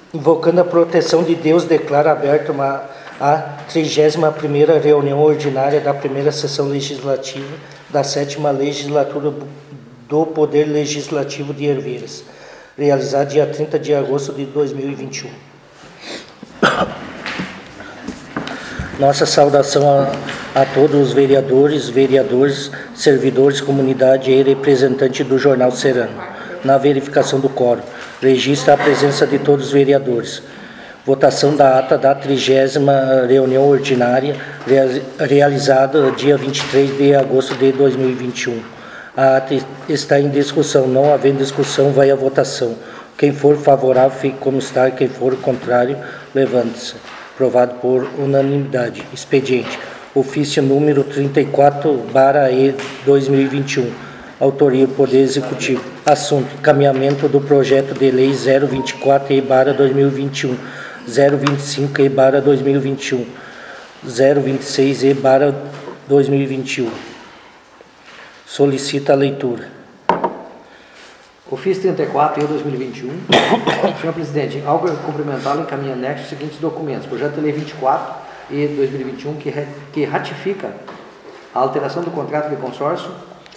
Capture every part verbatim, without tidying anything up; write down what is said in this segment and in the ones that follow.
invocando a proteção de Deus, declaro aberta uma, a trigésima primeira reunião ordinária da primeira sessão legislativa da sétima legislatura do Poder Legislativo de Herveiras, realizada dia trinta de agosto de dois mil e vinte e um. Nossa saudação a, a todos os vereadores, vereadores, servidores, comunidade e representante do Jornal Serrano. Na verificação do quórum, registra a presença de todos os vereadores. Votação da ata da trigésima reunião ordinária, realizada dia vinte e três de agosto de dois mil e vinte e um. A ata está em discussão. Não havendo discussão, vai à votação. Quem for favorável, fique como está. Quem for contrário, levante-se. Aprovado por unanimidade. Expediente. Ofício número trinta e quatro barra E dois mil e vinte e um. Autoria Poder Executivo. Assunto: encaminhamento do projeto de lei zero vinte e quatro E barra dois mil e vinte e um, zero vinte e cinco E barra dois mil e vinte e um, zero vinte e seis E barra dois mil e vinte e um. Solicita a leitura. Ofício trinta e quatro E dois mil e vinte e um. Senhor Presidente, ao cumprimentá-lo, encaminha anexo os seguintes documentos. Projeto de lei vinte e quatro E dois mil e vinte e um, que, que ratifica a alteração do contrato de consórcio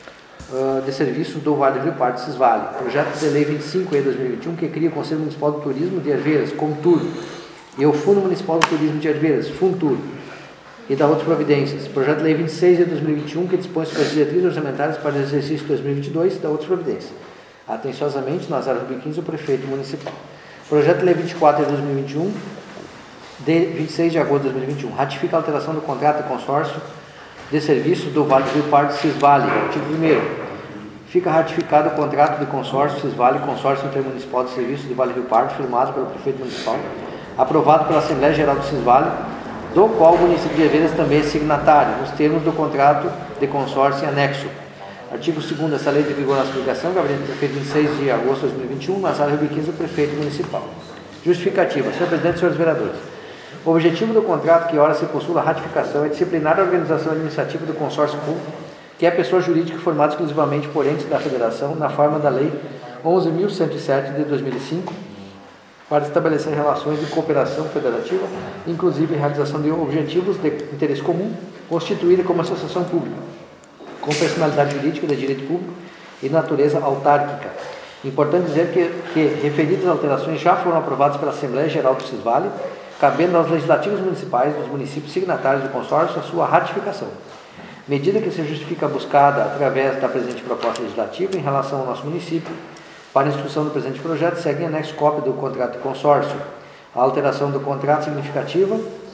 uh, de serviços do Vale do Rio Pardo Cisvale. Projeto de lei vinte e cinco E dois mil e vinte e um, que cria o Conselho Municipal do Turismo de Herveiras, Contur, e o Fundo Municipal do Turismo de Herveiras, Funtur, e da outras providências. Projeto de lei vinte e seis E dois mil e vinte e um, que dispõe sobre as diretrizes orçamentárias para o exercício dois mil e vinte e dois, e da outras providências. Atenciosamente, Nazário Rubio quinze, o Prefeito Municipal. Projeto de lei vinte e quatro de dois mil e vinte e um, de vinte e seis de agosto de dois mil e vinte e um, ratifica a alteração do contrato de consórcio de serviços do Vale do Rio Pardo Cisvale. Artigo primeiro. Fica ratificado o contrato de consórcio Cisvale, consórcio intermunicipal de serviços do Vale do Rio Pardo, firmado pelo Prefeito Municipal, aprovado pela Assembleia Geral do Cisvale, do qual o município de Herveiras também é signatário, nos termos do contrato de consórcio em anexo. Artigo segundo. Essa lei de vigor na publicação, Gabinete do Prefeito, vinte e seis de agosto de dois mil e vinte e um, Nazário Rubio quinze, o Prefeito Municipal. Justificativa. Senhor Presidente e senhores vereadores, o objetivo do contrato que ora se postula a ratificação é disciplinar a organização administrativa do consórcio público, que é pessoa jurídica formada exclusivamente por entes da Federação, na forma da Lei onze mil cento e sete de dois mil e cinco, para estabelecer relações de cooperação federativa, inclusive realização de objetivos de interesse comum, constituída como associação pública, com personalidade jurídica de direito público e natureza autárquica. Importante dizer que, que referidas alterações já foram aprovadas pela Assembleia Geral do Cisvale, cabendo aos legislativos municipais dos municípios signatários do consórcio a sua ratificação. Medida que se justifica buscada através da presente proposta legislativa em relação ao nosso município. Para a instrução do presente projeto, segue em anexo cópia do contrato de consórcio. A alteração do contrato significativa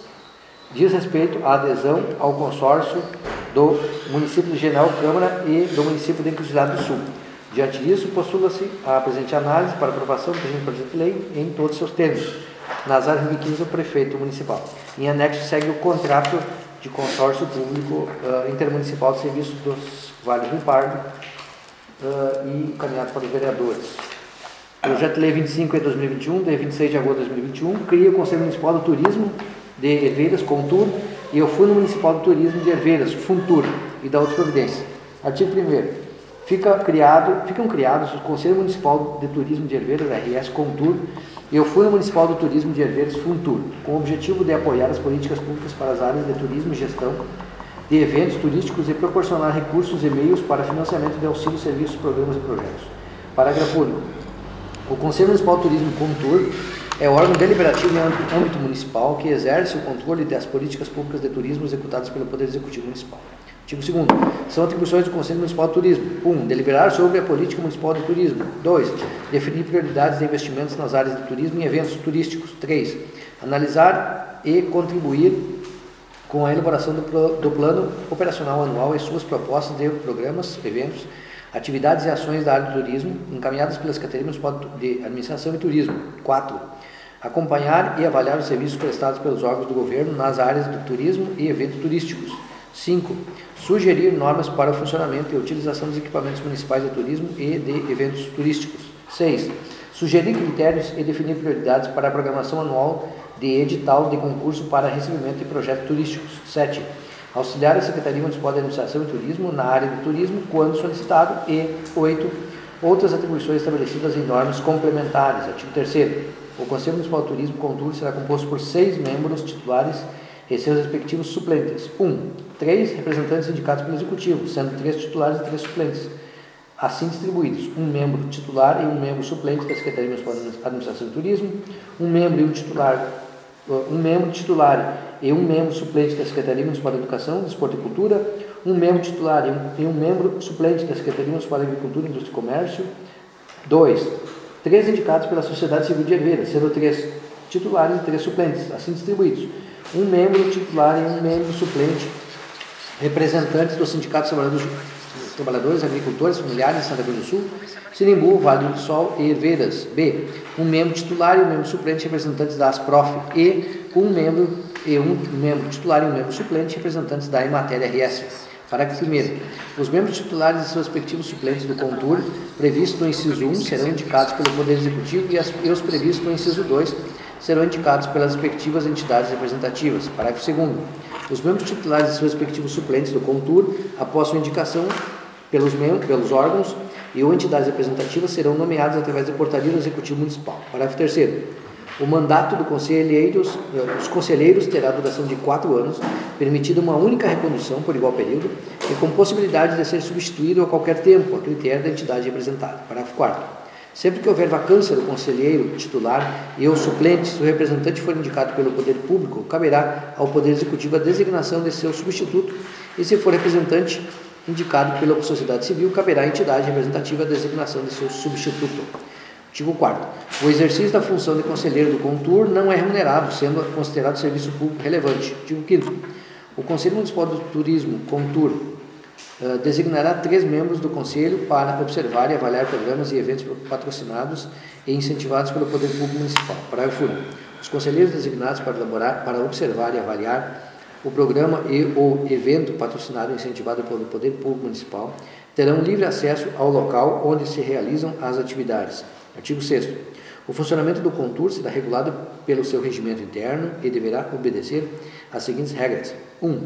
diz respeito à adesão ao consórcio do município de General Câmara e do município de Encruzilhada do Sul. Diante disso, postula-se a presente análise para aprovação do presente projeto de lei em todos os seus termos. Nazário Rubio quinze, o Prefeito Municipal. Em anexo segue o contrato de consórcio público uh, intermunicipal de serviços dos Vale do Rio Pardo uh, e encaminhado para os vereadores. Projeto de lei vinte e cinco de dois mil e vinte e um, de vinte e seis de agosto de dois mil e vinte e um, cria o Conselho Municipal do Turismo de Herveiras, Contur, e o Fundo Municipal do Turismo de Herveiras, Funtur, e da outra providência. Artigo primeiro. Fica criado, ficam criados o Conselho Municipal de Turismo de Herveiras, R S Contur, e o Fundo Municipal do Turismo de Herveiras, Funtur, com o objetivo de apoiar as políticas públicas para as áreas de turismo e gestão de eventos turísticos e proporcionar recursos e meios para financiamento de auxílio, serviços, programas e projetos. Parágrafo único. O Conselho Municipal do Turismo, Contur, é o órgão deliberativo em âmbito municipal que exerce o controle das políticas públicas de turismo executadas pelo Poder Executivo Municipal. Artigo segundo. São atribuições do Conselho Municipal de Turismo. um. Deliberar sobre a política municipal de turismo. dois. Definir prioridades de investimentos nas áreas de turismo e eventos turísticos. três. Analisar e contribuir com a elaboração do, pro, do plano operacional anual e suas propostas de programas, eventos, atividades e ações da área do turismo encaminhadas pela Secretaria Municipal de Administração e Turismo. quatro. Acompanhar e avaliar os serviços prestados pelos órgãos do governo nas áreas do turismo e eventos turísticos. cinco. Sugerir normas para o funcionamento e utilização dos equipamentos municipais de turismo e de eventos turísticos. seis. Sugerir critérios e definir prioridades para a programação anual de edital de concurso para recebimento de projetos turísticos. sete. Auxiliar a Secretaria Municipal de Administração e Turismo na área do turismo quando solicitado. E oito. outras atribuições estabelecidas em normas complementares. Artigo terceiro. O Conselho Municipal de Turismo, contudo, será composto por seis membros titulares e seus respectivos suplentes. um. Três representantes indicados pelo Executivo, sendo três titulares e três suplentes, assim distribuídos: um membro titular e um membro suplente da Secretaria Municipal de Administração e Turismo, um membro e um titular, um membro titular e um membro suplente da Secretaria Municipal de Educação, Desporto e Cultura, um membro titular e um, e um membro suplente da Secretaria Municipal de Agricultura, Indústria e Comércio. dois. Três indicados pela Sociedade Civil de Herveiras, sendo três titulares e três suplentes, assim distribuídos: um membro titular e um membro suplente, representantes do Sindicato dos Trabalhadores, Trabalhadores Agricultores Familiares de Santa Cruz do Sul, Sinimbu, Vale do Sol e Herveiras. B. Um membro titular e um membro suplente, representantes da ASPROF. E. Um membro e um membro titular e um membro suplente, representantes da Emater R S. Parágrafo primeiro. Os membros titulares e seus respectivos suplentes do CONTUR, previsto no inciso um, serão indicados pelo Poder Executivo e, as, e os previstos no inciso dois serão indicados pelas respectivas entidades representativas. Parágrafo segundo. Os membros titulares e seus respectivos suplentes do CONTUR, após sua indicação pelos, membros, pelos órgãos e ou entidades representativas, serão nomeados através de portaria do Executivo Municipal. Parágrafo terceiro. O mandato do conselheiros, dos conselheiros terá duração de quatro anos, permitida uma única recondução por igual período e com possibilidade de ser substituído a qualquer tempo, a critério da entidade representada. Parágrafo quarto. Sempre que houver vacância do conselheiro titular e ou suplente, se o representante for indicado pelo Poder Público, caberá ao Poder Executivo a designação de seu substituto, e se for representante indicado pela sociedade civil, caberá à entidade representativa a designação de seu substituto. Artigo quarto. O exercício da função de conselheiro do CONTUR não é remunerado, sendo considerado serviço público relevante. Artigo quinto. O Conselho Municipal do Turismo, CONTUR, uh, designará três membros do Conselho para observar e avaliar programas e eventos patrocinados e incentivados pelo Poder Público Municipal. Parágrafo único. Os conselheiros designados para elaborar, para observar e avaliar o programa e o evento patrocinado e incentivado pelo Poder Público Municipal terão livre acesso ao local onde se realizam as atividades. Artigo sexto. O funcionamento do CONTUR será regulado pelo seu regimento interno e deverá obedecer às seguintes regras. um.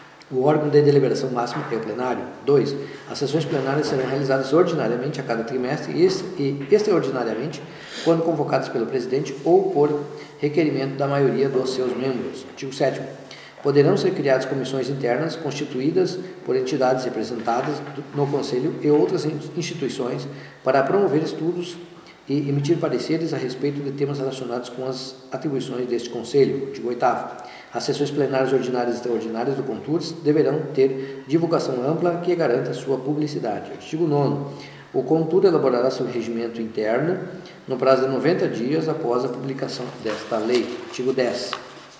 O órgão de deliberação máximo é o plenário. dois. As sessões plenárias serão realizadas ordinariamente a cada trimestre e extraordinariamente quando convocadas pelo presidente ou por requerimento da maioria dos seus membros. Artigo sétimo. Poderão ser criadas comissões internas constituídas por entidades representadas no Conselho e outras instituições para promover estudos e emitir pareceres a respeito de temas relacionados com as atribuições deste Conselho. Artigo oitavo. As sessões plenárias ordinárias e extraordinárias do CONTUR deverão ter divulgação ampla que garanta sua publicidade. Artigo nono. O CONTUR elaborará seu regimento interno no prazo de noventa dias após a publicação desta lei. Artigo dez.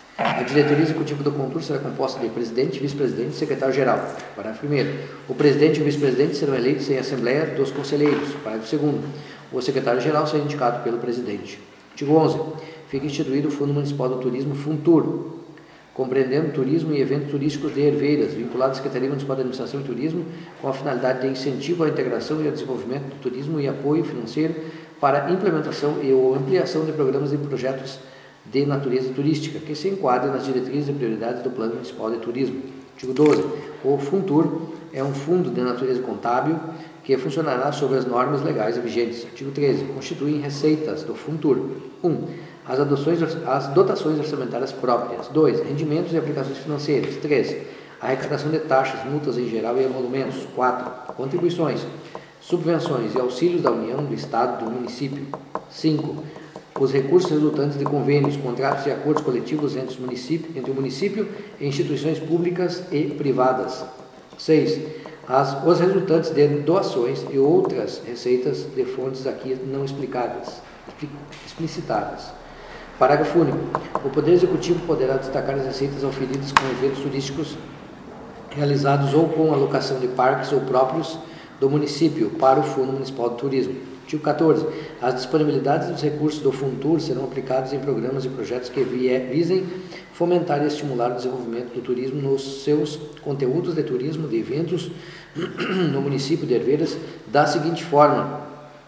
A diretoria executiva do CONTUR será composta de presidente, vice-presidente e secretário-geral. Parágrafo primeiro. O presidente e o vice-presidente serão eleitos em assembleia dos conselheiros. Parágrafo segundo. O secretário-geral será indicado pelo presidente. Artigo onze. Fica instituído o Fundo Municipal do Turismo, FUNTUR, compreendendo turismo e eventos turísticos de Herveiras, vinculado à Secretaria Municipal de Administração e Turismo, com a finalidade de incentivo à integração e ao desenvolvimento do turismo e apoio financeiro para a implementação e ou ampliação de programas e projetos de natureza turística, que se enquadram nas diretrizes e prioridades do Plano Municipal de Turismo. Artigo doze. O FUNTUR é um fundo de natureza contábil que funcionará sob as normas legais vigentes. Artigo treze. Constituem receitas do FUNTUR. um. As, adoções, as dotações orçamentárias próprias. dois. Rendimentos e aplicações financeiras. três. Arrecadação de taxas, multas em geral e emolumentos. quatro. Contribuições, subvenções e auxílios da União, do Estado, do município. cinco. Os recursos resultantes de convênios, contratos e acordos coletivos entre, os município, entre o município e instituições públicas e privadas. seis. As, os resultantes de doações e outras receitas de fontes aqui não explicadas, explicitadas. Parágrafo único. O Poder Executivo poderá destacar as receitas auferidas com eventos turísticos realizados ou com alocação de parques ou próprios do município para o Fundo Municipal de Turismo. Artigo quatorze. As disponibilidades dos recursos do FUNTUR serão aplicados em programas e projetos que visem fomentar e estimular o desenvolvimento do turismo nos seus conteúdos de turismo, de eventos no município de Herveiras, da seguinte forma: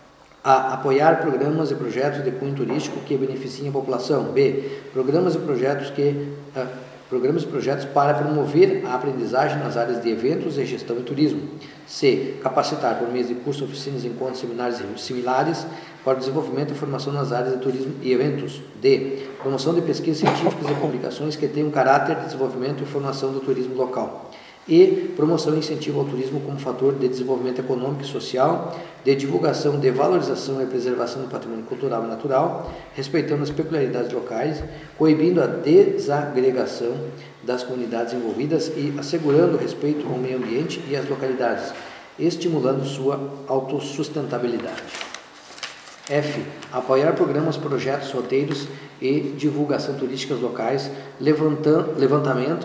a. Apoiar programas e projetos de cunho turístico que beneficiem a população. B. Programas e projetos que uh, programas e projetos para promover a aprendizagem nas áreas de eventos e gestão e turismo. C. Capacitar por meio de cursos, oficinas, encontros, seminários similares para o desenvolvimento e formação nas áreas de turismo e eventos. D. Promoção de pesquisas científicas e publicações que tenham caráter de desenvolvimento e formação do turismo local. E promoção e incentivo ao turismo como fator de desenvolvimento econômico e social, de divulgação, de valorização e preservação do patrimônio cultural e natural, respeitando as peculiaridades locais, coibindo a desagregação das comunidades envolvidas e assegurando o respeito ao meio ambiente e às localidades, estimulando sua autossustentabilidade. F. Apoiar programas, projetos, roteiros e divulgação turísticas locais, levantamento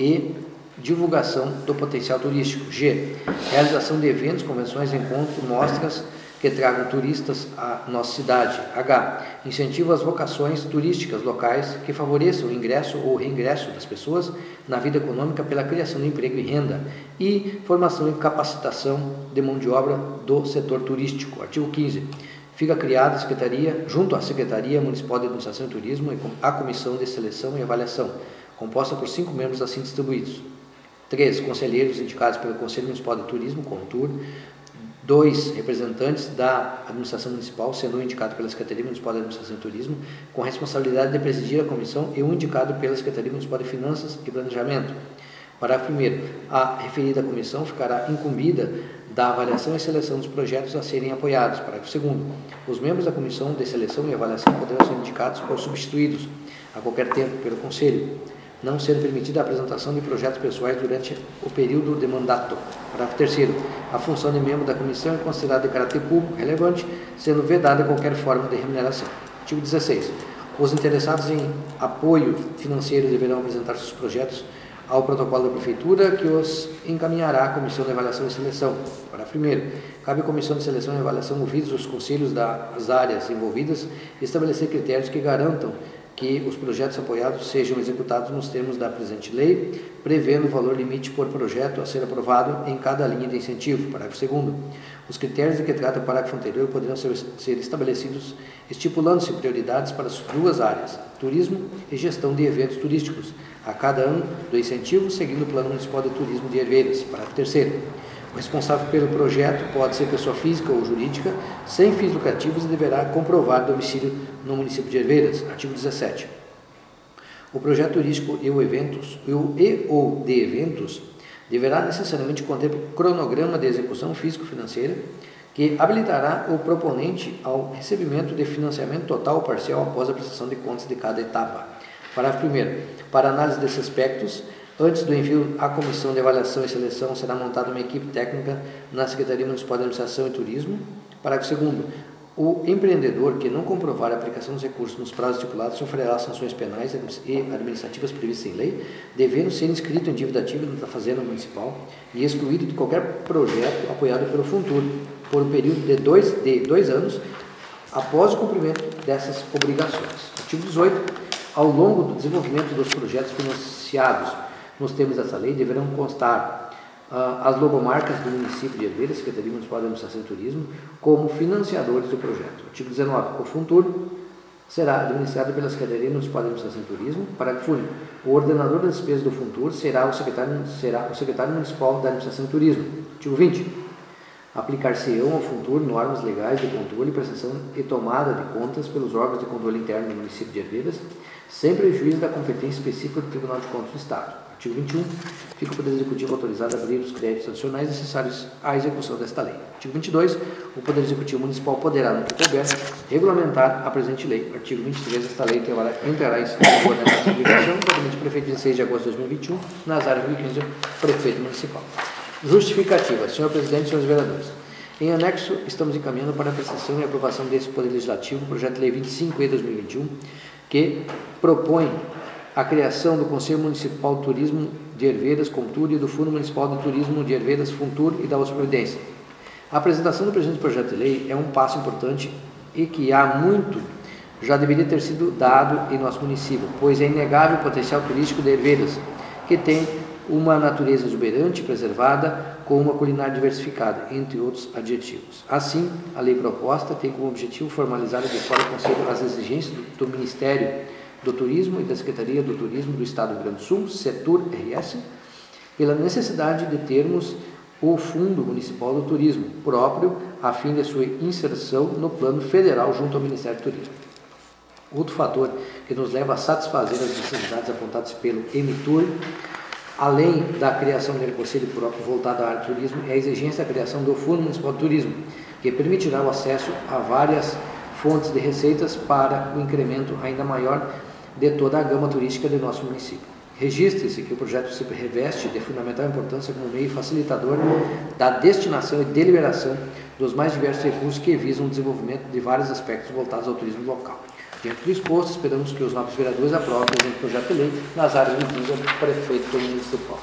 e divulgação do potencial turístico. G. Realização de eventos, convenções, encontros, mostras que tragam turistas à nossa cidade. H. Incentivo às vocações turísticas locais que favoreçam o ingresso ou reingresso das pessoas na vida econômica pela criação de emprego e renda. E formação e capacitação de mão de obra do setor turístico. Artigo quinze. Fica criada a Secretaria, junto à Secretaria Municipal de Administração e Turismo, a Comissão de Seleção e Avaliação, composta por cinco membros assim distribuídos. três. Conselheiros indicados pelo Conselho Municipal de Turismo, CONTUR. dois. Representantes da Administração Municipal, sendo um indicado pela Secretaria Municipal de Administração e Turismo, com responsabilidade de presidir a comissão, e um indicado pela Secretaria Municipal de Finanças e Planejamento. Parágrafo primeiro. A referida comissão ficará incumbida da avaliação e seleção dos projetos a serem apoiados. Parágrafo segundo. Os membros da comissão de seleção e avaliação poderão ser indicados ou substituídos a qualquer tempo pelo Conselho, não sendo permitida a apresentação de projetos pessoais durante o período de mandato. Parágrafo terceiro. A função de membro da comissão é considerada de caráter público relevante, sendo vedada qualquer forma de remuneração. Artigo dezesseis. Os interessados em apoio financeiro deverão apresentar seus projetos ao protocolo da Prefeitura, que os encaminhará à Comissão de Avaliação e Seleção. Parágrafo primeiro. Cabe à Comissão de Seleção e Avaliação, ouvidos os conselhos das áreas envolvidas, estabelecer critérios que garantam que os projetos apoiados sejam executados nos termos da presente lei, prevendo o valor limite por projeto a ser aprovado em cada linha de incentivo. Parágrafo segundo. Os critérios de que trata o parágrafo anterior poderão ser, ser estabelecidos estipulando-se prioridades para as duas áreas, turismo e gestão de eventos turísticos, a cada ano do incentivo, seguindo o Plano Municipal de Turismo de Herveiras. Parágrafo terceiro. O responsável pelo projeto pode ser pessoa física ou jurídica, sem fins lucrativos, e deverá comprovar domicílio no município de Herveiras. Artigo dezessete. O projeto turístico e o eventos e o e ou de eventos deverá necessariamente conter cronograma de execução físico-financeira que habilitará o proponente ao recebimento de financiamento total ou parcial após a prestação de contas de cada etapa. Parágrafo primeiro. Para análise desses aspectos, antes do envio à Comissão de Avaliação e Seleção, será montada uma equipe técnica na Secretaria Municipal de Administração e Turismo. Parágrafo segundo. O empreendedor que não comprovar a aplicação dos recursos nos prazos estipulados sofrerá sanções penais e administrativas previstas em lei, devendo ser inscrito em dívida ativa da Fazenda Municipal e excluído de qualquer projeto apoiado pelo Funtur por um período de dois, de dois anos após o cumprimento dessas obrigações. Artigo dezoito. Ao longo do desenvolvimento dos projetos financiados nos termos dessa lei, deverão constar uh, as logomarcas do município de Herveiras, Secretaria Municipal de Administração e Turismo, como financiadores do projeto. Artigo dezenove. O Funtur será administrado pela Secretaria Municipal de Administração e Turismo. Parágrafo único. O ordenador das despesas do Funtur será o secretário, será o secretário Municipal da Administração e Turismo. Artigo vinte. Aplicar-se-ão ao Funtur normas legais de controle, prestação e tomada de contas pelos órgãos de controle interno do município de Herveiras, sem prejuízo da competência específica do Tribunal de Contas do Estado. Artigo vinte e um. Fica o Poder Executivo autorizado a abrir os créditos adicionais necessários à execução desta lei. Artigo vinte e dois. O Poder Executivo Municipal poderá, no que couber, regulamentar a presente lei. Artigo vinte e três. Esta lei entrará, entrará em vigor nessa publicação, provavelmente prefeito de dezesseis de agosto de dois mil e vinte e um, nas áreas de dois mil e quinze, prefeito municipal. Justificativa. Senhor Presidente, senhores vereadores. Em anexo, estamos encaminhando para a apreciação e aprovação desse Poder Legislativo, o projeto de lei vinte e cinco E dois mil e vinte e um, que propõe a criação do Conselho Municipal de Turismo de Herveiras, CONTUR, e do Fundo Municipal de Turismo de Herveiras, FUNTUR, e da outra providência. A apresentação do presente projeto de lei é um passo importante e que há muito já deveria ter sido dado em nosso município, pois é inegável o potencial turístico de Herveiras, que tem uma natureza exuberante e preservada, com uma culinária diversificada, entre outros adjetivos. Assim, a lei proposta tem como objetivo formalizar e adequar ao Conselho as exigências do, do Ministério do Turismo e da Secretaria do Turismo do Estado do Rio Grande do Sul, Setur R S, pela necessidade de termos o Fundo Municipal do Turismo próprio, a fim de sua inserção no plano federal junto ao Ministério do Turismo. Outro fator que nos leva a satisfazer as necessidades apontadas pelo Emitur, além da criação do conselho próprio voltado à área do turismo, é a exigência da criação do Fundo Municipal do Turismo, que permitirá o acesso a várias fontes de receitas para o incremento ainda maior de toda a gama turística do nosso município. Registre-se que o projeto se reveste de fundamental importância como meio facilitador da destinação e deliberação dos mais diversos recursos que visam o desenvolvimento de vários aspectos voltados ao turismo local. Diante do exposto, esperamos que os novos vereadores aprovem o presente projeto de lei nas áreas de visa do prefeito municipal.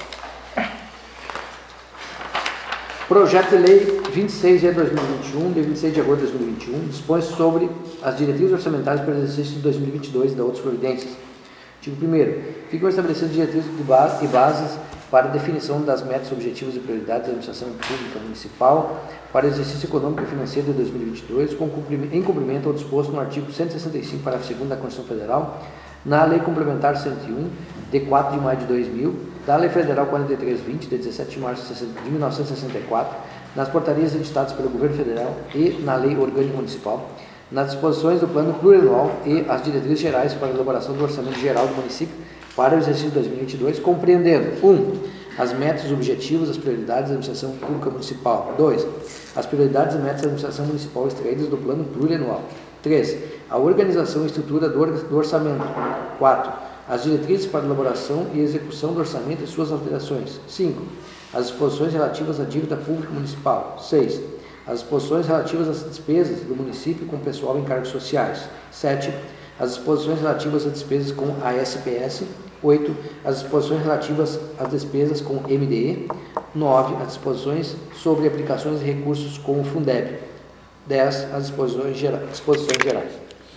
Projeto de Lei vinte e seis de dois mil e vinte e um, de vinte e seis de agosto de dois mil e vinte e um, dispõe sobre as diretrizes orçamentárias para o exercício de dois mil e vinte e dois e da outras providências. Artigo primeiro. Ficam estabelecidas diretrizes e bases para a definição das metas, objetivos e prioridades da administração pública municipal para o exercício econômico e financeiro de dois mil e vinte e dois, com cumprimento, em cumprimento ao disposto no artigo cento e sessenta e cinco, parágrafo segundo da Constituição Federal, na Lei Complementar cento e um, de quatro de maio de dois mil, da Lei Federal quarenta e três vinte, de dezessete de março de mil novecentos e sessenta e quatro, nas portarias editadas pelo Governo Federal e na Lei Orgânica Municipal, nas disposições do Plano Plurianual e as diretrizes gerais para a elaboração do Orçamento Geral do município para o exercício de dois mil e vinte e dois, compreendendo um. As metas, os objetivos, as prioridades da administração pública municipal. dois. As prioridades e metas da administração municipal extraídas do Plano Plurianual. três. A organização e estrutura do orçamento. quatro. As diretrizes para a elaboração e execução do orçamento e suas alterações. cinco. As disposições relativas à dívida pública municipal. seis. As disposições relativas às despesas do município com pessoal em cargos sociais. sete. As disposições relativas às despesas com a S P S. oito. As disposições relativas às despesas com M D E. nove. As disposições sobre aplicações de recursos com o Fundeb. dez. As disposições, gera, disposições gerais.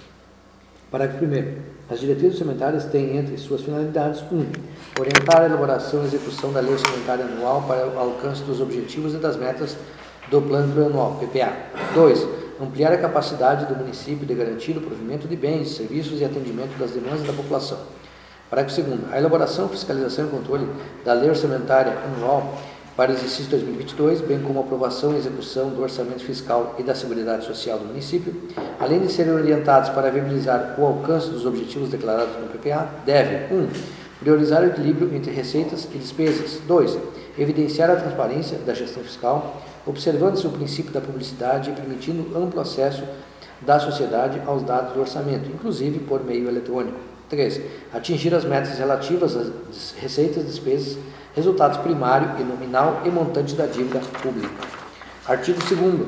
Parágrafo primeiro. As diretrizes orçamentárias têm entre suas finalidades um. Orientar a elaboração e execução da lei orçamentária anual para o alcance dos objetivos e das metas do Plano Plurianual, P P A. dois. Ampliar a capacidade do município de garantir o provimento de bens, serviços e atendimento das demandas da população. Parágrafo segundo. A elaboração, fiscalização e controle da lei orçamentária anual para o exercício dois mil e vinte e dois, bem como a aprovação e execução do orçamento fiscal e da Seguridade Social do município, além de serem orientados para viabilizar o alcance dos objetivos declarados no P P A, devem um. Priorizar o equilíbrio entre receitas e despesas. dois. Evidenciar a transparência da gestão fiscal, observando-se o princípio da publicidade e permitindo amplo acesso da sociedade aos dados do orçamento, inclusive por meio eletrônico. três. Atingir as metas relativas às receitas, despesas, resultados primário e nominal e montante da dívida pública. Artigo segundo.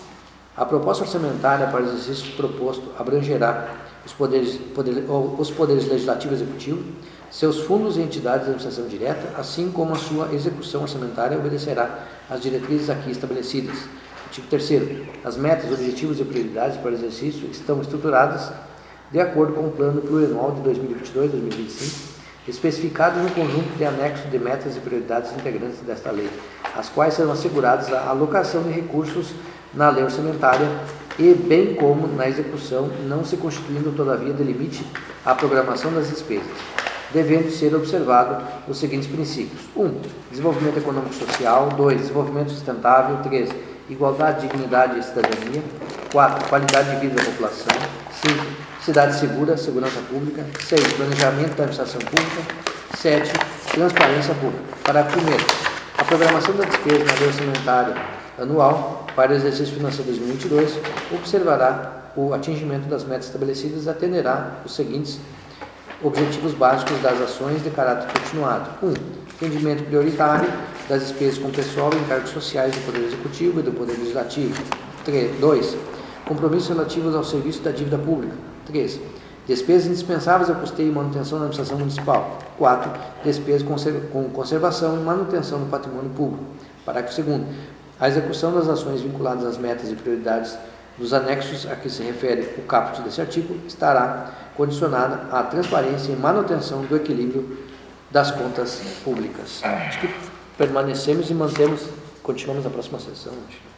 A proposta orçamentária para o exercício proposto abrangerá os poderes, poder, os poderes legislativo e executivo, seus fundos e entidades de administração direta, assim como a sua execução orçamentária obedecerá às diretrizes aqui estabelecidas. Artigo terceiro. As metas, objetivos e prioridades para o exercício estão estruturadas de acordo com o Plano Plurianual de dois mil e vinte e dois a dois mil e vinte e cinco, especificados no conjunto de anexos de metas e prioridades integrantes desta lei, as quais serão asseguradas a alocação de recursos na lei orçamentária e bem como na execução, não se constituindo, todavia, de limite à programação das despesas, devendo ser observado os seguintes princípios. um. Desenvolvimento econômico-social. dois. Desenvolvimento sustentável. três. Igualdade, dignidade e cidadania. quatro. Qualidade de vida da população. cinco. Cidade segura, segurança pública. seis. Planejamento da administração pública. sete. Transparência pública. Parágrafo primeiro. A programação da despesa na lei orçamentária anual para o exercício financeiro dois mil e vinte e dois observará o atingimento das metas estabelecidas e atenderá os seguintes objetivos básicos das ações de caráter continuado. um. Atendimento prioritário das despesas com pessoal e encargos sociais do Poder Executivo e do Poder Legislativo. dois. Compromissos relativos ao serviço da dívida pública. três. Despesas indispensáveis ao custeio e manutenção da administração municipal. quatro. Despesas com conservação e manutenção do patrimônio público. Parágrafo segundo. A execução das ações vinculadas às metas e prioridades dos anexos a que se refere o caput desse artigo estará condicionada à transparência e manutenção do equilíbrio das contas públicas. Acho que permanecemos e mantemos, continuamos na próxima sessão.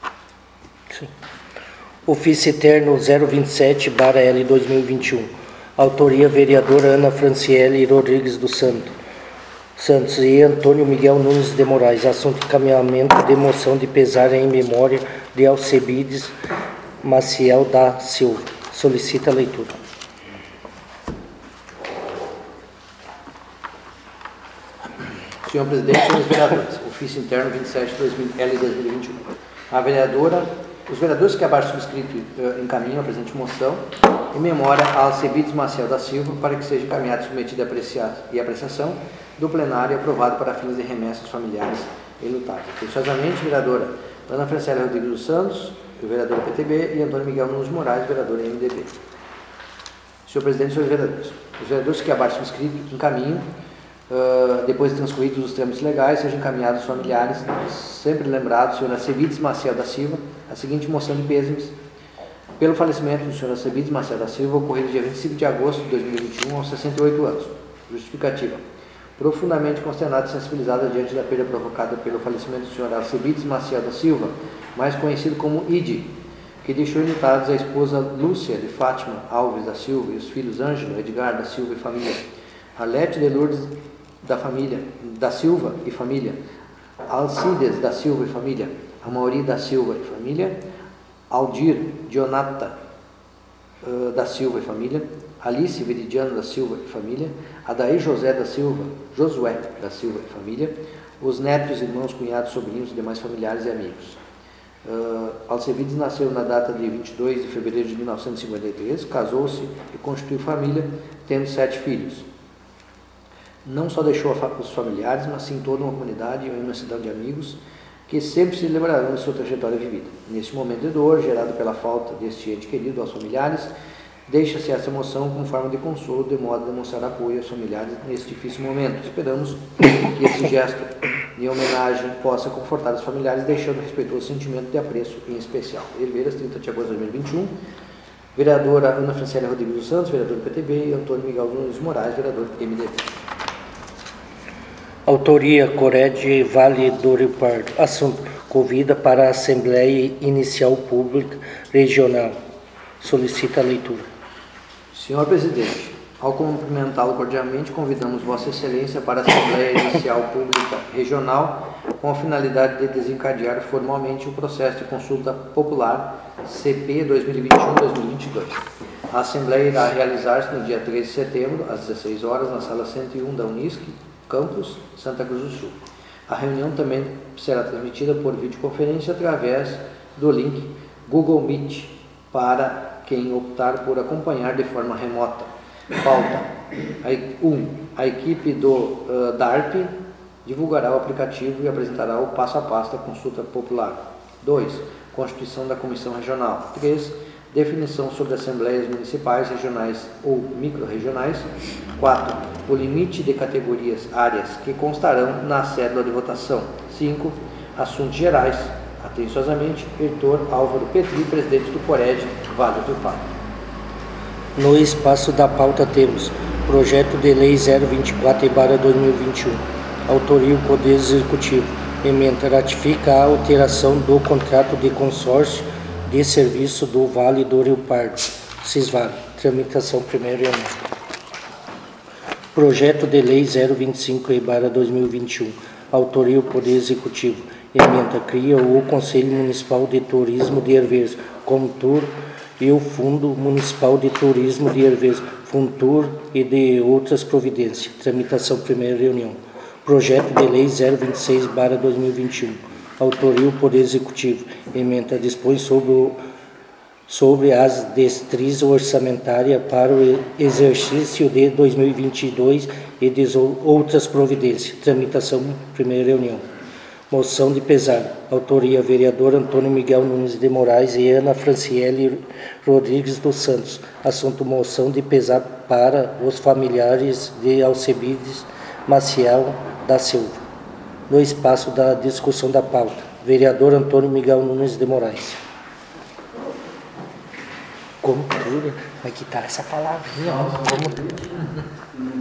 Sim. Ofício Eterno zero vinte e sete barra L dois mil e vinte e um. Autoria vereadora Ana Franciele Rodrigues dos Santos. Santos e Antônio Miguel Nunes de Moraes. Assunto: encaminhamento de moção de pesar em memória de Alcebides Maciel da Silva. Solicita a leitura. Senhor Presidente, senhores vereadores, ofício interno vinte e sete L dois mil e vinte e um. A vereadora, os vereadores que abaixo subscrito uh, encaminham a presente moção em memória a Alcebides Maciel da Silva para que seja encaminhado, submetido e apreciação do plenário e aprovado para fins de remessas familiares enlutados. Atenciosamente, vereadora Ana Franciele Rodrigues dos Santos, vereadora P T B, e Antônio Miguel Nunes Moraes, vereador M D B. Senhor Presidente, senhores vereadores, os vereadores que abaixo subscrito encaminham, Uh, depois de transcorridos os trâmites legais, sejam encaminhados aos familiares, sempre lembrados, senhor Alcebides Maciel da Silva, a seguinte moção de pêsames pelo falecimento do senhor Alcebides Maciel da Silva, ocorrido dia vinte e cinco de agosto de dois mil e vinte e um, aos sessenta e oito anos. Justificativa: profundamente consternado e sensibilizado diante da perda provocada pelo falecimento do senhor Alcebides Maciel da Silva, mais conhecido como I D, que deixou enlutados a esposa Lúcia de Fátima Alves da Silva e os filhos Ângelo, Edgar da Silva e família, Arlete de Lourdes da família da Silva e família, Alcides da Silva e família, Amauri da Silva e família, Aldir Dionata uh, da Silva e família, Alice Veridiano da Silva e família, Adair José da Silva, Josué da Silva e família, os netos, irmãos, cunhados, sobrinhos e demais familiares e amigos. Uh, Alcebides nasceu na data de vinte e dois de fevereiro de mil novecentos e cinquenta e três, casou-se e constituiu família, tendo sete filhos. Não só deixou os familiares, mas sim toda uma comunidade e uma imensidão de amigos que sempre se lembrarão de sua trajetória vivida. Neste momento de dor, gerado pela falta deste ente querido aos familiares, deixa-se essa emoção como forma de consolo, de modo a demonstrar apoio aos familiares nesse difícil momento. Esperamos que esse gesto de homenagem possa confortar os familiares, deixando respeitoso sentimento de apreço em especial. Herveiras, trinta de agosto de dois mil e vinte e um. Vereadora Ana Franciele Rodrigues dos Santos, vereador do P T B, e Antônio Miguel Nunes Moraes, vereador do M D B. Autoria Cored Vale do Rio Pardo. Assunto: convida para a Assembleia Inicial Pública Regional. Solicita a leitura. Senhor Presidente, ao cumprimentá-lo cordialmente, convidamos Vossa Excelência para a Assembleia Inicial Pública Regional com a finalidade de desencadear formalmente o processo de consulta popular C P dois mil e vinte e um a dois mil e vinte e dois. A Assembleia irá realizar-se no dia treze de setembro, às dezesseis horas, na sala cento e um da Unisc, Campus, Santa Cruz do Sul. A reunião também será transmitida por videoconferência através do link Google Meet para quem optar por acompanhar de forma remota. Pauta: um. A equipe do uh, D A R P divulgará o aplicativo e apresentará o passo a passo da consulta popular. dois. Constituição da Comissão Regional. três. Definição sobre assembleias municipais, regionais ou microrregionais. quatro. O limite de categorias áreas que constarão na cédula de votação. cinco. Assuntos gerais. Atenciosamente, Heitor Álvaro Petri, presidente do Cored, Vale do Pardo. No espaço da pauta temos Projeto de Lei zero vinte e quatro barra dois mil e vinte e um. Autoria o Poder Executivo. Emenda: ratifica a alteração do contrato de consórcio de serviço do Vale do Rio Pardo, Cisvale. Tramitação primeira reunião. Projeto de Lei zero vinte e cinco barra dois mil e vinte e um. Autoria o Poder Executivo. Emenda: cria o Conselho Municipal de Turismo de Herveiras, Contur, e o Fundo Municipal de Turismo de Herveiras, Funtur, e de outras providências. Tramitação primeira reunião. Projeto de Lei zero vinte e seis barra dois mil e vinte e um. Autoria o Poder Executivo. Emenda: dispõe sobre, o, sobre as diretrizes orçamentárias para o exercício de dois mil e vinte e dois e de outras providências. Tramitação primeira reunião. Moção de pesar. Autoria vereador Antônio Miguel Nunes de Moraes e Ana Franciele Rodrigues dos Santos. Assunto: moção de pesar para os familiares de Alcebides Maciel da Silva. No espaço da discussão da pauta, vereador Antônio Miguel Nunes de Moraes. Como tudo, vai quitar essa palavrinha, ó. Como...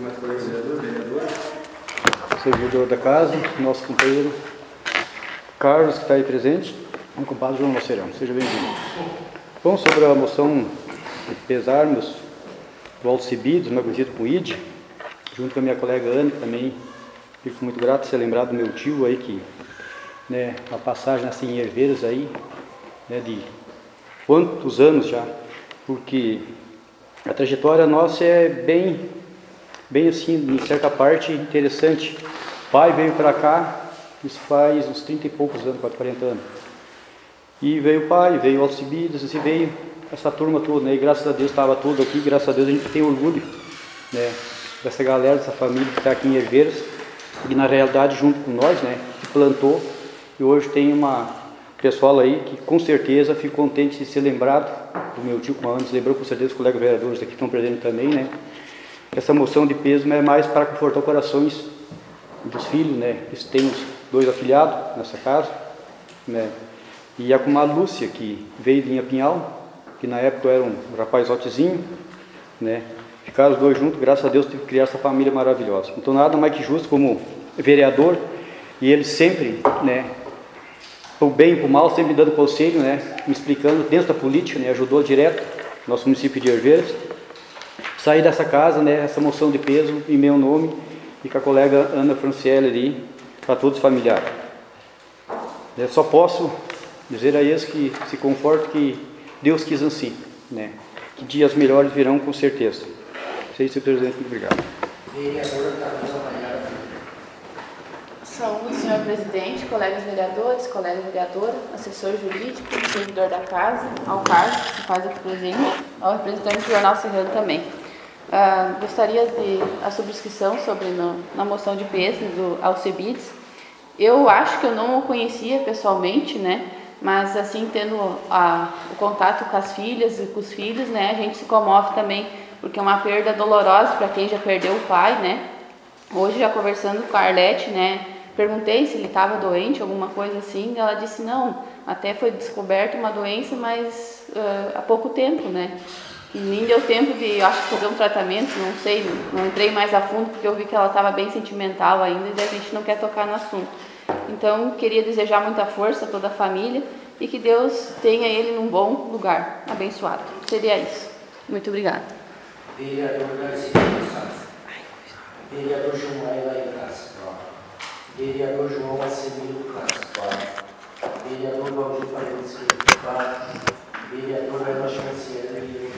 Servidor da casa, nosso companheiro Carlos, que está aí presente, e o compadre João Lacerão. Seja bem-vindo. Bom, sobre a moção de pesarmos para o Alcibiades, mais conhecido com o I D, junto com a minha colega Ana, que também fico muito grato de ser lembrado do meu tio aí, que, né, a passagem assim em Herveiras aí, né, de quantos anos já, porque a trajetória nossa é bem, bem assim, em certa parte, interessante. O pai veio para cá, isso faz uns trinta e poucos anos, quase quarenta anos. E veio o pai, veio o Alcibiades, assim, veio essa turma toda, né? E graças a Deus estava tudo aqui, graças a Deus a gente tem orgulho, né, dessa galera, dessa família que está aqui em Herveiras, e na realidade junto com nós, né, que plantou, e hoje tem uma pessoal aí que com certeza fico contente de ser lembrado, o meu tio com antes, lembrou com certeza os colegas vereadores aqui que estão presentes também, né. Essa moção de peso é mais para confortar corações dos filhos, né, que tem os dois afilhados nessa casa, né. E a com a Lúcia, que veio de Linha Pinhal, que na época era um rapaz hotezinho, né? Ficaram os dois juntos, graças a Deus tive que criar essa família maravilhosa. Então nada mais que justo como vereador, e ele sempre, né, pro bem e pro mal, sempre me dando conselho, né, me explicando dentro da política, né, ajudou direto nosso município de Herveiras. Saí dessa casa, né, essa moção de peso em meu nome e com a colega Ana Franciele ali, para todos os familiares. Eu só posso dizer a eles que se conforte que Deus quis assim, né? Que dias melhores virão com certeza. Sei, senhor presidente, muito obrigado. Saúde, senhor presidente, colegas vereadores, colega vereadora, assessor jurídico, servidor da casa, ao Carlos, que faz aqui presente, ao representante do Jornal Serrano também. Uh, gostaria de a subscrição sobre no, na moção de peso do Alcibiades. Eu acho que eu não o conhecia pessoalmente, né? Mas assim, tendo a, o contato com as filhas e com os filhos, né, a gente se comove também, porque é uma perda dolorosa para quem já perdeu o pai, né. Hoje, já conversando com a Arlete, né, perguntei se ele estava doente, alguma coisa assim, ela disse não, até foi descoberta uma doença, mas uh, há pouco tempo, né, e nem deu tempo de, acho que fazer um tratamento, não sei, não entrei mais a fundo, porque eu vi que ela estava bem sentimental ainda, e a gente não quer tocar no assunto. Então, queria desejar muita força a toda a família e que Deus tenha ele num bom lugar, abençoado. Seria isso. Muito obrigada. Vereador Garcia Gonçalves. Vereador João Elaine Castro. Vereador João Acemiro Castro. Vereador Valdir Faria. Vereador Ana Chanciela.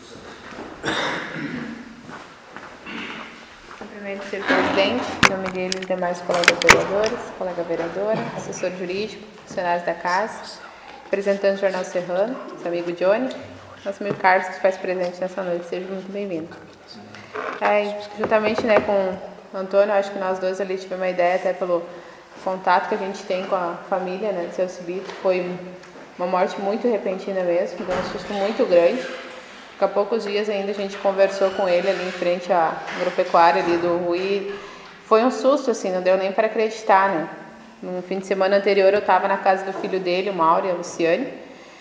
Cumprimento o senhor presidente, em nome dele e demais colegas vereadores, colega vereadora, assessor jurídico, funcionários da casa, representante do Jornal Serrano, nosso amigo Johnny, nosso amigo Carlos, que se faz presente nessa noite, seja muito bem-vindo. Aí, juntamente, né, com o Antônio, acho que nós dois ali tivemos uma ideia, até pelo contato que a gente tem com a família, né, do seu Alcibiades, foi uma morte muito repentina mesmo, deu um susto muito grande. Há poucos dias ainda a gente conversou com ele ali em frente à agropecuária ali do Rui. Foi um susto, assim, não deu nem para acreditar, né? No fim de semana anterior eu estava na casa do filho dele, o Mauro e a Luciane,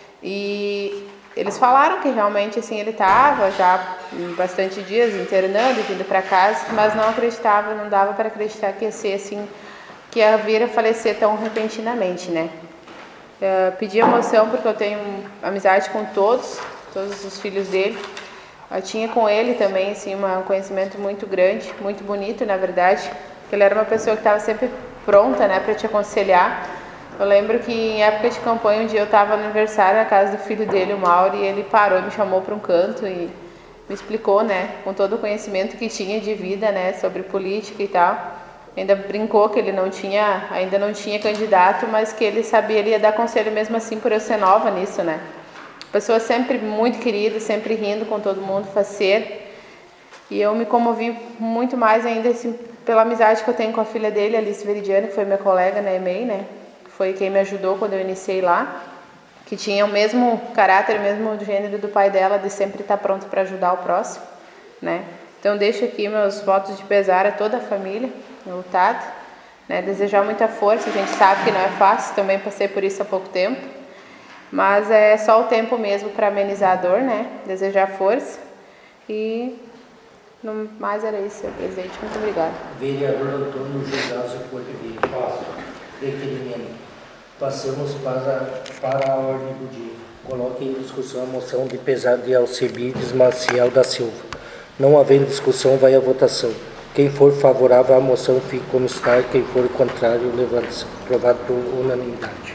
e eles falaram que realmente, assim, ele estava já bastante dias internando e vindo para casa, mas não acreditava, não dava para acreditar que ia ser assim, que ia vir a falecer tão repentinamente, né? Eu pedi a moção porque eu tenho amizade com todos, todos os filhos dele. Eu tinha com ele também, assim, um conhecimento muito grande, muito bonito, na verdade, porque ele era uma pessoa que estava sempre pronta, né, para te aconselhar. Eu lembro que em época de campanha, um dia eu estava no aniversário na casa do filho dele, o Mauro, e ele parou, me chamou para um canto e me explicou, né, com todo o conhecimento que tinha de vida, né, sobre política e tal. Ainda brincou que ele não tinha, ainda não tinha candidato, mas que ele sabia, ele ia dar conselho mesmo assim por eu ser nova nisso, né. Pessoa sempre muito querida, sempre rindo com todo mundo, faceiro. E eu me comovi muito mais ainda assim, pela amizade que eu tenho com a filha dele, Alice Veridiano, que foi minha colega na E M E I, né? Foi quem me ajudou quando eu iniciei lá, que tinha o mesmo caráter, o mesmo gênero do pai dela, de sempre estar pronto para ajudar o próximo, né? Então deixo aqui meus votos de pesar a toda a família lutada, né? Desejar muita força, a gente sabe que não é fácil, também passei por isso há pouco tempo, mas é só o tempo mesmo para amenizar a dor, né? Desejar força e no mais era isso, senhor presidente. Muito obrigada. Vereador Antônio José Português. Passo. Requerimento. Passamos para, para a ordem do dia. Coloque em discussão a moção de pesar de Alcibiades Maciel da Silva. Não havendo discussão, vai à votação. Quem for favorável à moção, fique como está. Quem for contrário, levante-se. Aprovado por unanimidade.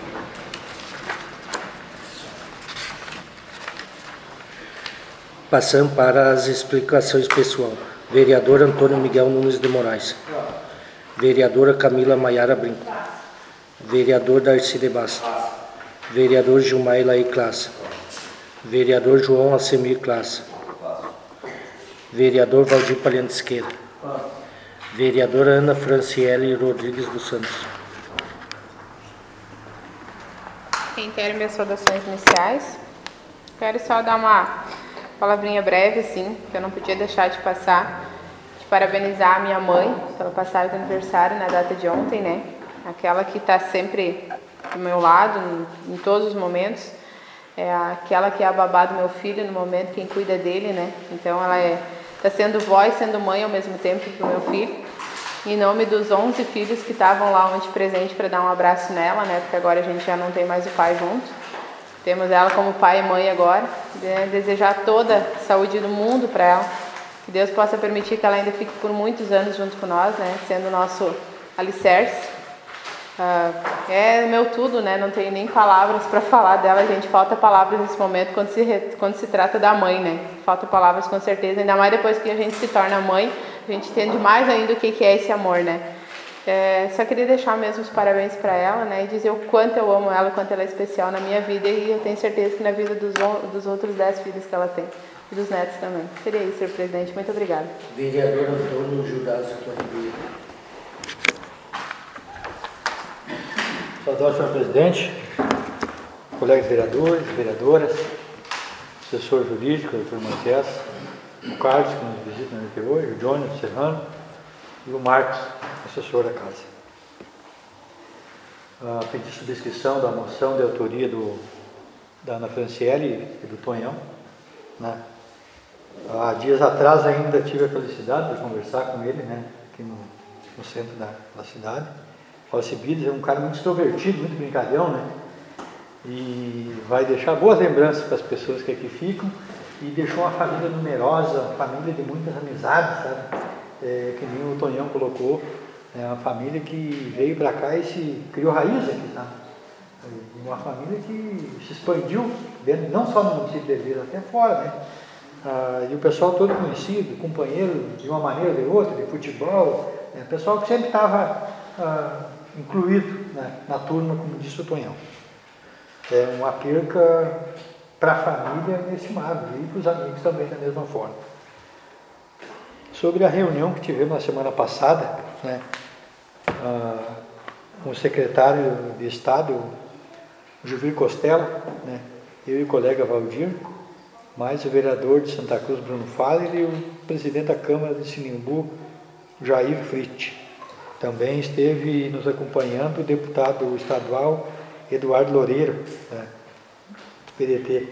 Passando para as explicações pessoal. Vereador Antônio Miguel Nunes de Moraes. Vereadora Camila Maiara Brinco. Vereador Darcy de Bastos. Vereador Gilmar Elaí Classa. Vereador João Alcemir Classa. Vereador Valdir Palhantisqueira. Vereadora Ana Franciele Rodrigues dos Santos. Reitero minhas saudações iniciais. Quero só dar uma palavrinha breve, assim, que eu não podia deixar de passar, de parabenizar a minha mãe pela passagem do aniversário na data de ontem, né? Aquela que está sempre do meu lado, em, em todos os momentos. É aquela que é a babá do meu filho no momento, quem cuida dele, né? Então ela é, está sendo vó e sendo mãe ao mesmo tempo para o meu filho. Em nome dos onze filhos que estavam lá ontem presente para dar um abraço nela, né? Porque agora a gente já não tem mais o pai junto. Temos ela como pai e mãe agora. Né? Desejar toda a saúde do mundo para ela. Que Deus possa permitir que ela ainda fique por muitos anos junto com nós, né? Sendo o nosso alicerce. Uh, é meu tudo, né? Não tenho nem palavras para falar dela, gente. Falta palavras nesse momento quando se, quando se trata da mãe, né? Falta palavras com certeza, ainda mais depois que a gente se torna mãe, a gente entende mais ainda o que, que é esse amor, né? É, só queria deixar mesmo os parabéns para ela, né? E dizer o quanto eu amo ela, o quanto ela é especial na minha vida e eu tenho certeza que na vida dos, dos outros dez filhos que ela tem e dos netos também. Seria isso, senhor presidente. Muito obrigada. Vereador Antônio Judásio Ribeiro. Saudações, senhor presidente, colegas vereadores, vereadoras, assessor jurídico, doutor Moisés, o Carlos, que nos visita aqui hoje, o Johnny, o Serrano, e o Marcos, assessor da casa. A pedido de subscrição da moção de autoria do, da Ana Franciele e do Tonhão. Né? Há dias atrás ainda tive a felicidade de conversar com ele, né? Aqui no, no centro da, da cidade. Alcibiades é um cara muito extrovertido, muito brincalhão, né? E vai deixar boas lembranças para as pessoas que aqui ficam e deixou uma família numerosa, uma família de muitas amizades, sabe? É, que nem o Tonhão colocou, é uma família que veio para cá e se criou raiz aqui, sabe? Uma família que se expandiu, dentro, não só no município de Herveiras, até fora, né? Ah, e o pessoal todo conhecido, companheiro de uma maneira ou de outra, de futebol, né? Pessoal que sempre estava ah, incluído, né, na turma, como disse o Tonhão. É uma perca para a família inestimável e para os amigos também da mesma forma. Sobre a reunião que tivemos na semana passada, né, ah, com o secretário de Estado, Juvir Costela, né, eu e o colega Valdir, mais o vereador de Santa Cruz, Bruno Faller, e o presidente da Câmara de Sinimbu, Jair Fritt. Também esteve nos acompanhando o deputado estadual Eduardo Loureiro, né, do P D T.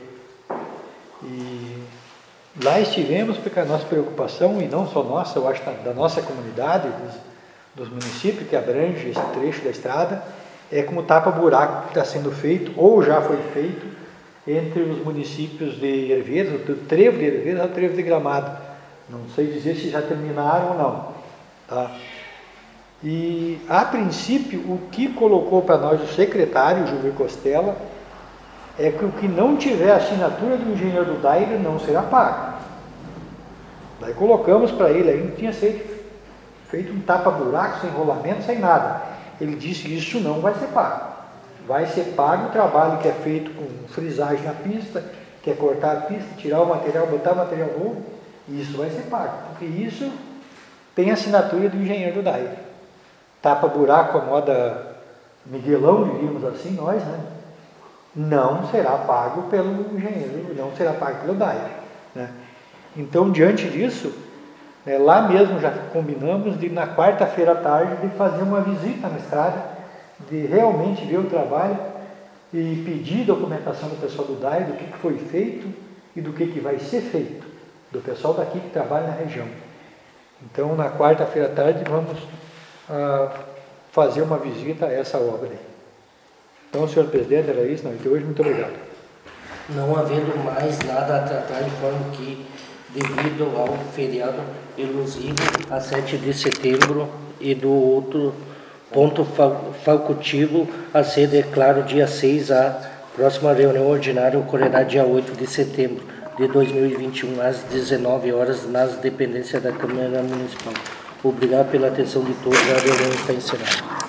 E lá estivemos porque a nossa preocupação, e não só nossa, eu acho da nossa comunidade, dos, dos municípios que abrange esse trecho da estrada, é como tapa-buraco que está sendo feito, ou já foi feito, entre os municípios de Herveiras, do trevo de Herveiras ao trevo de Gramado. Não sei dizer se já terminaram ou não. Tá? E, a princípio, o que colocou para nós o secretário, Júlio Costela, é que o que não tiver assinatura do engenheiro do Daire não será pago. Daí colocamos para ele, aí não tinha feito, feito um tapa-buraco, sem rolamento, sem nada. Ele disse que isso não vai ser pago. Vai ser pago o trabalho que é feito com frisagem na pista, que é cortar a pista, tirar o material, botar o material novo, e isso vai ser pago, porque isso tem assinatura do engenheiro do Daire. Tapa-buraco, a moda Miguelão, diríamos assim, nós, né? Não será pago pelo engenheiro, não será pago pelo Daire, né? Então, diante disso, né, lá mesmo já combinamos de, na quarta-feira à tarde, de fazer uma visita na estrada, de realmente ver o trabalho e pedir documentação do pessoal do Daire, do que, que foi feito e do que, que vai ser feito, do pessoal daqui que trabalha na região. Então, na quarta-feira à tarde, vamos a fazer uma visita a essa obra aí. Então, senhor presidente, era isso na noite de hoje. Muito obrigado. Não havendo mais nada a tratar, informo que devido ao feriado elusivo a sete de setembro e do outro ponto facultivo a ser declarado dia seis. A próxima reunião ordinária ocorrerá dia oito de setembro de dois mil e vinte e um, às dezenove horas, nas dependências da Câmara Municipal. Obrigado pela atenção de todos. A reunião está encerrada.